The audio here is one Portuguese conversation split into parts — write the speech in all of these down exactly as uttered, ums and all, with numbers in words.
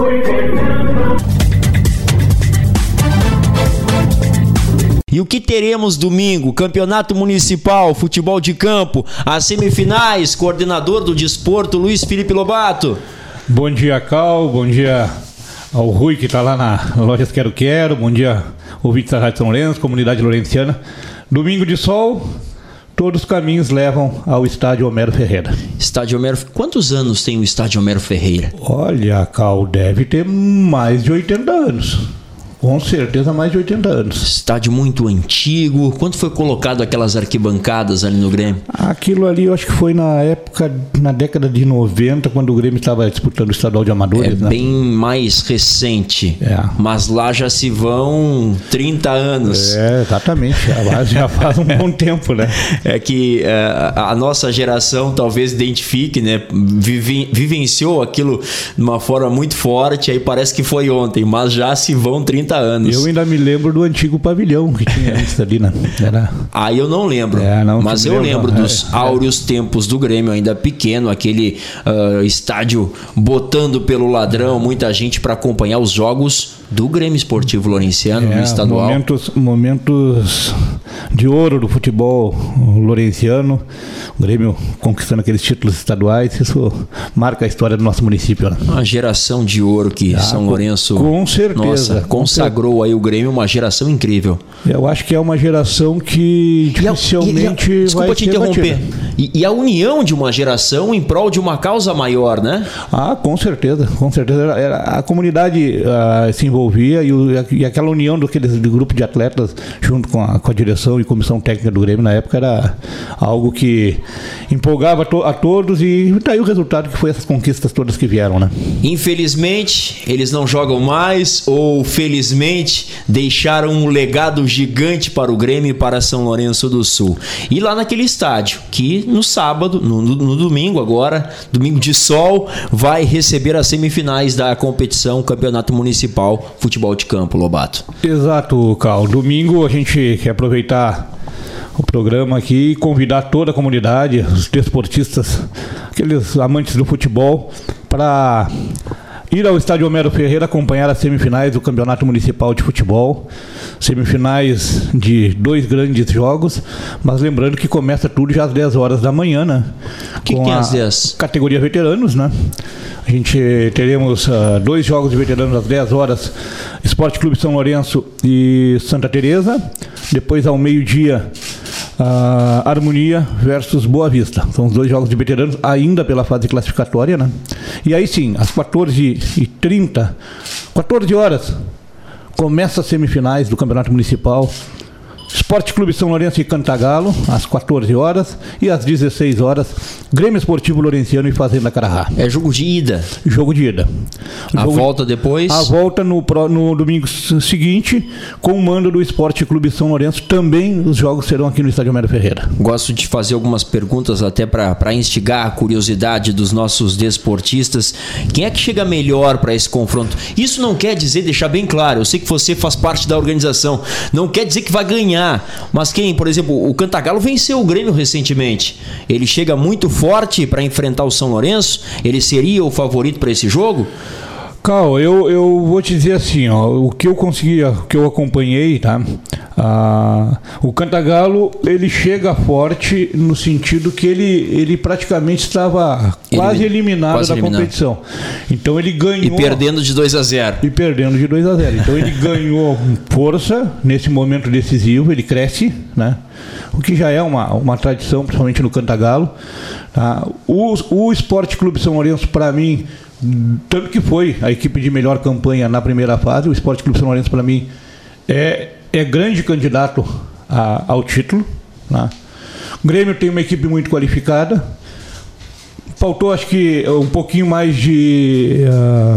E o que teremos domingo? Campeonato Municipal, futebol de campo, as semifinais, coordenador do desporto, Luiz Felipe Lobato. Bom dia, Cal, bom dia ao Rui, que está lá na Lojas Quero Quero, bom dia, ouvintes da Rádio São Lourenço, comunidade lourenciana. Domingo de sol, todos os caminhos levam ao estádio Homero Ferreira. Estádio Homero, quantos anos tem o estádio Homero Ferreira? Olha, Cal, deve ter mais de oitenta anos. Com certeza mais de oitenta anos. Estádio muito antigo. Quando foi colocado aquelas arquibancadas ali no Grêmio? Aquilo ali eu acho que foi na época, na década de noventa, quando o Grêmio estava disputando o estadual de amadores. É, né? Bem mais recente. É. Mas lá já se vão trinta anos. É, exatamente. Já faz um bom tempo, né? É que uh, a nossa geração talvez identifique, né? Vivi, vivenciou aquilo de uma forma muito forte, aí parece que foi ontem, mas já se vão trinta anos. Eu ainda me lembro do antigo pavilhão que tinha antes ali, né? Era... Aí eu não lembro, é, não mas eu lembro, lembro dos é, áureos é. tempos do Grêmio, ainda pequeno, aquele uh, estádio botando pelo ladrão, muita gente para acompanhar os jogos do Grêmio Esportivo Lourenciano é, no estadual. Momentos, momentos de ouro do futebol lourenciano, o Grêmio conquistando aqueles títulos estaduais, isso marca a história do nosso município. Né? Uma geração de ouro que ah, São Lourenço, com certeza, nossa, consagrou aí o Grêmio, uma geração incrível. Eu acho que é uma geração que dificilmente e a, e a, desculpa vai te interromper. E, e a união de uma geração em prol de uma causa maior, né? Ah, com certeza, com certeza. Era, era, a comunidade uh, se envolvia e, o, e aquela união daqueles do grupo de atletas junto com a, com a direção e comissão técnica do Grêmio na época era algo que empolgava to, a todos e daí o resultado que foi essas conquistas todas que vieram, né? Infelizmente, eles não jogam mais ou felizmente deixaram um legado gigante para o Grêmio e para São Lourenço do Sul. E lá naquele estádio, que no sábado, no, no domingo agora, domingo de sol, vai receber as semifinais da competição Campeonato Municipal Futebol de Campo, Lobato. Exato, Cal. Domingo a gente quer aproveitar o programa aqui e convidar toda a comunidade, os desportistas, aqueles amantes do futebol, para ir ao estádio Homero Ferreira acompanhar as semifinais do Campeonato Municipal de Futebol. Semifinais de dois grandes jogos, mas lembrando que começa tudo já às dez horas da manhã, né? O que, que tem às dez? Categoria veteranos, né? A gente teremos uh, dois jogos de veteranos às dez horas, Esporte Clube São Lourenço e Santa Teresa. Depois ao meio-dia, Uh, Harmonia versus Boa Vista. São os dois jogos de veteranos ainda pela fase classificatória, né? E aí sim, às quatorze e trinta, quatorze horas, começa as semifinais do Campeonato Municipal. Esporte Clube São Lourenço e Cantagalo, às quatorze horas, e às dezesseis horas, Grêmio Esportivo Lourenciano e Fazenda Carará. É jogo de ida? Jogo de ida. A jogo volta depois? A volta no, no domingo seguinte, com o mando do Esporte Clube São Lourenço. Também os jogos serão aqui no estádio Homero Ferreira. Gosto de fazer algumas perguntas até para instigar a curiosidade dos nossos desportistas. Quem é que chega melhor para esse confronto? Isso não quer dizer, deixar bem claro, eu sei que você faz parte da organização, não quer dizer que vai ganhar. Mas quem, por exemplo, o Cantagalo venceu o Grêmio recentemente. Ele chega muito forte para enfrentar o São Lourenço? Ele seria o favorito para esse jogo? Cal, eu, eu vou te dizer assim, ó, o que eu consegui, o que eu acompanhei, tá? Ah, o Cantagalo, ele chega forte no sentido que ele, ele praticamente estava quase ele, eliminado quase da eliminado. competição. Então ele ganhou... E perdendo de dois a zero. E perdendo de dois a zero. Então ele ganhou força nesse momento decisivo, ele cresce, né? O que já é uma, uma tradição, principalmente no Cantagalo. Tá? O, o Esporte Clube São Lourenço, para mim, tanto que foi a equipe de melhor campanha na primeira fase, o Esporte Clube São Lourenço, para mim, é, é grande candidato a, ao título. Né? O Grêmio tem uma equipe muito qualificada. Faltou, acho que, um pouquinho mais de uh,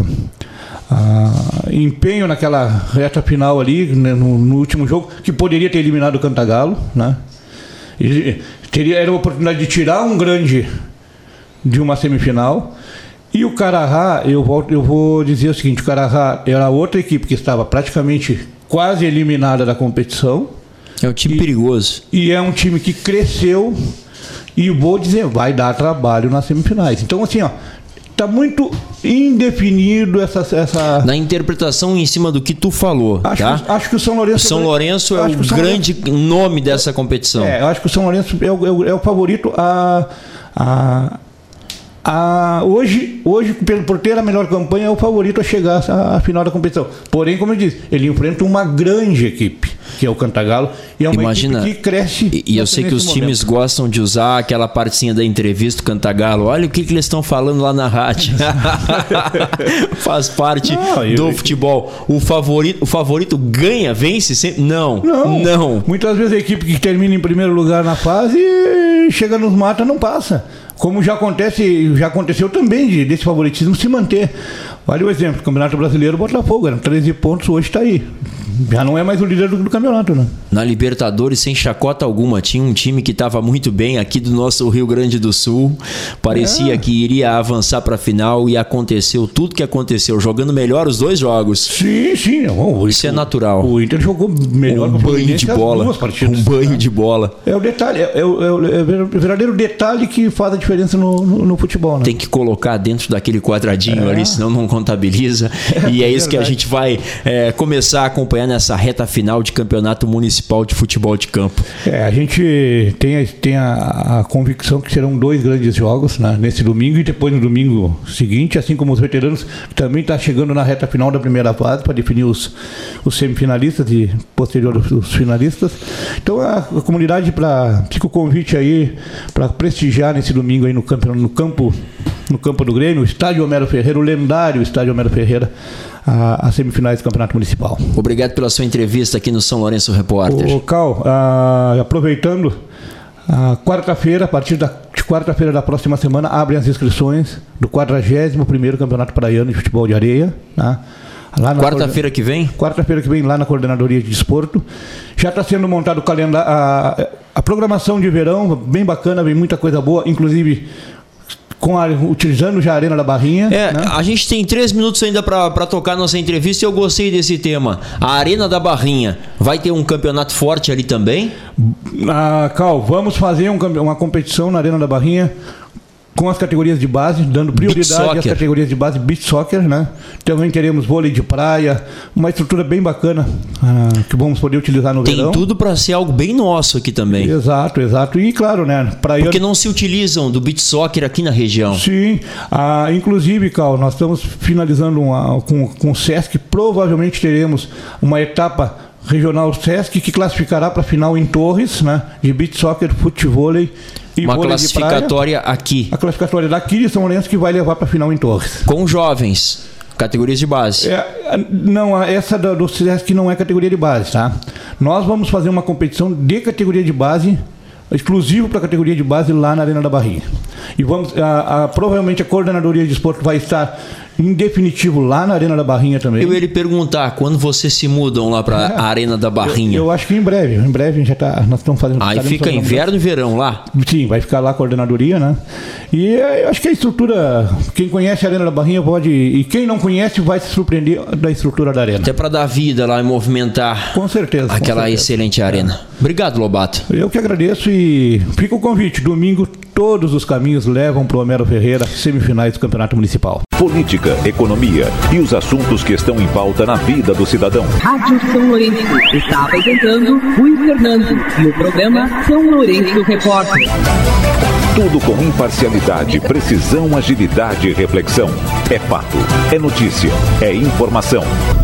uh, empenho naquela reta final ali, né, no, no último jogo, que poderia ter eliminado o Cantagalo. Né? E teria, era uma oportunidade de tirar um grande de uma semifinal. E o Carará, eu, volto, eu vou dizer o seguinte, o Carará era outra equipe que estava praticamente quase eliminada da competição. É um time e, perigoso. E é um time que cresceu e vou dizer, vai dar trabalho nas semifinais. Então assim, ó, tá muito indefinido essa, essa... Na interpretação em cima do que tu falou, acho, tá? que, acho que o São Lourenço... O São Lourenço é o grande Lourenço... nome dessa competição. É, eu acho que o São Lourenço é o, é o, é o favorito a... a Ah, hoje, hoje, por ter a melhor campanha, é o favorito a chegar à, à final da competição. Porém, como eu disse, ele enfrenta uma grande equipe, que é o Cantagalo, e é uma Imagina, equipe que cresce. E, e eu sei que os momento. times gostam de usar aquela partezinha da entrevista do Cantagalo. Olha o que, que eles estão falando lá na rádio. Faz parte Não, eu, do eu, futebol. O favorito, o favorito ganha, vence sempre? Não, não. Não. Muitas vezes a equipe que termina em primeiro lugar na fase chega nos mata, não passa. Como já acontece, já aconteceu também de, desse favoritismo se manter. Olha o exemplo, Campeonato Brasileiro, Botafogo, eram treze pontos, hoje está aí. Já não é mais o líder do, do campeonato, né? Na Libertadores, sem chacota alguma, tinha um time que estava muito bem aqui do nosso Rio Grande do Sul. Parecia é. que iria avançar para a final e aconteceu tudo que aconteceu, jogando melhor os dois jogos. Sim, sim. O, Isso o, é natural. O Inter jogou melhor um banho de bola. Duas partidas, um banho né? de bola. É o detalhe, é, é, o, é o verdadeiro detalhe que faz a diferença no, no, no futebol, né? Tem que colocar dentro daquele quadradinho é. ali, senão não contabiliza. É, e é, é isso verdade. que a gente vai é, começar a acompanhar nessa reta final de campeonato municipal de futebol de campo. É, a gente tem, a, tem a, a convicção que serão dois grandes jogos, né, nesse domingo e depois no domingo seguinte, assim como os veteranos também está chegando na reta final da primeira fase para definir os, os semifinalistas e posterior os, os finalistas. Então a, a comunidade para fica o convite aí para prestigiar nesse domingo aí no campo, no campo no campo do Grêmio, o Estádio Homero Ferreira, o lendário Estádio Homero Ferreira, a, a semifinais do Campeonato Municipal. Obrigado pela sua entrevista aqui no São Lourenço Repórter. Ô, Cal, ah, aproveitando, a quarta-feira, a partir da, de quarta-feira da próxima semana, abrem as inscrições do quadragésimo primeiro Campeonato Paraiano de Futebol de Areia, tá? Quarta-feira que vem? Quarta-feira que vem, lá na Coordenadoria de Desporto. Já está sendo montado o calendário, a, a programação de verão, bem bacana, vem muita coisa boa, inclusive... Com a, utilizando já a Arena da Barrinha. É, né? A gente tem três minutos ainda para tocar nossa entrevista e eu gostei desse tema. A Arena da Barrinha vai ter um campeonato forte ali também? Ah, Cal, vamos fazer um, uma competição na Arena da Barrinha com as categorias de base, dando prioridade às categorias de base, beach soccer, né? Também teremos vôlei de praia, uma estrutura bem bacana ah, que vamos poder utilizar no Tem verão. Tem tudo para ser algo bem nosso aqui também. Exato, exato. E claro, né? Praia... Porque não se utilizam do beach soccer aqui na região. Sim. Ah, inclusive, Cal, nós estamos finalizando uma, com, com o Sesc, provavelmente teremos uma etapa regional Sesc que classificará para a final em Torres, né? De beach soccer, futevôlei. E uma classificatória praia, aqui. A classificatória daqui de São Lourenço que vai levar para a final em Torres. Com jovens, categorias de base. É, não, essa do, do Sesc não é categoria de base, tá? Nós vamos fazer uma competição de categoria de base, exclusivo para a categoria de base lá na Arena da Barrinha. E vamos, a, a, provavelmente a Coordenadoria de Esporte vai estar em definitivo lá na Arena da Barrinha também. Eu ia lhe perguntar, quando vocês se mudam lá para a é, Arena da Barrinha? Eu, eu acho que em breve, em breve já tá, nós estamos fazendo... Aí fica inverno e verão lá? Sim, vai ficar lá a coordenadoria, né? E eu acho que a estrutura, quem conhece a Arena da Barrinha pode, e quem não conhece vai se surpreender da estrutura da Arena. Até para dar vida lá e movimentar. Com certeza. Aquela com certeza. excelente arena. É. Obrigado, Lobato. Eu que agradeço e fica o convite, domingo todos os caminhos levam para o Homero Ferreira, semifinais do Campeonato Municipal. Política, economia e os assuntos que estão em pauta na vida do cidadão. Rádio São Lourenço está apresentando Rui Fernando e o programa São Lourenço Repórter. Tudo com imparcialidade, precisão, agilidade e reflexão. É fato, é notícia, é informação.